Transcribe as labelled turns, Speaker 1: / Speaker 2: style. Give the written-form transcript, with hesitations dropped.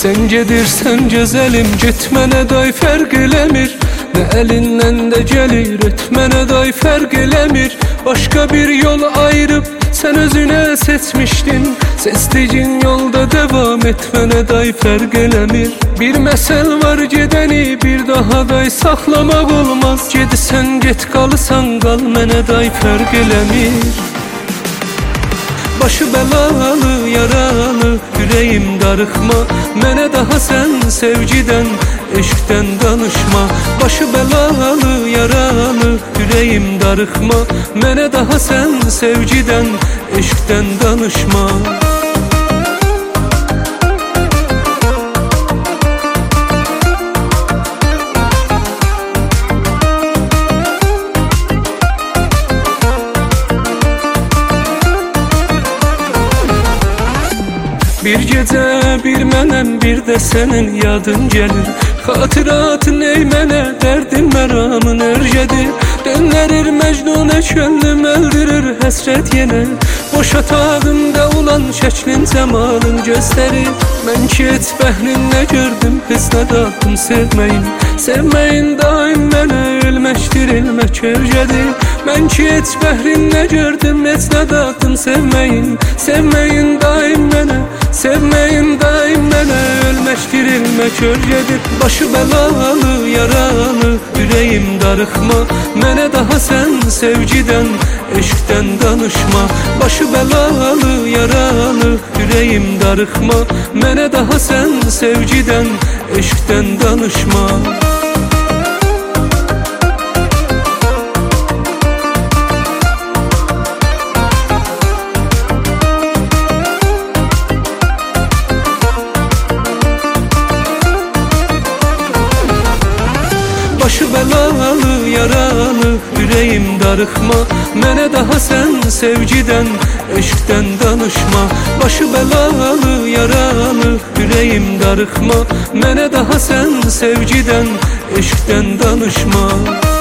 Speaker 1: Sen gedirsən gözəlim, getmənə day fərq eləmir. Nə əlindən də gəlir, etmənə day fərq eləmir. Başqa bir yol ayırıb sən özünə seçmişdin. Seçdiyin yolda devam etmənə day fərq eləmir. Bir məsəl var gedəni bir daha day saxlamaq olmaz. Gedisən get, qalırsan qal, mənə day fərq eləmir. Başı bəlalı, yaralı, ürəyim darıxma. Mənə daha sən sevgidən, eşqdən danışma. Başı bəlalı, yaralı, ürəyim darıxma. Mənə daha sən sevgidən, eşqdən danışma. Bir gecə bir mənəm, bir də sənin yadın gəlir. Xatıratın ey mənə, dərdin məramın örgədir. Dönlərir məcnunə, könlüm öldürür həsrət yenə. Boş otağımda olan şəklin, cəmalın göstərir. Mən ki et bəhrinlə gördüm, hisslə daxım sevməyin. Sevməyin daim mənə ölməkdir, ilmək örgədir. Mən ki et bəhrinlə gördüm, hisslə daxım sevməyin. Sevməyin daim mənə, sevməyin daim mənə ölməkdir, ilmək örgədir. Başı bəlalı, yaralı, ürəyim darıxma. Mənə daha sən sevgidən, eşqdən danışma. Başı bəlalı, yaralı, ürəyim darıxma. Mənə daha sən sevgidən, eşqdən danışma. Başı bəlalı, yaralı, ürəyim darıxma. Mənə daha sən sevgidən, eşqdən danışma. Başı bəlalı, yaralı, ürəyim darıxma. Mənə daha sən sevgidən, eşqdən danışma.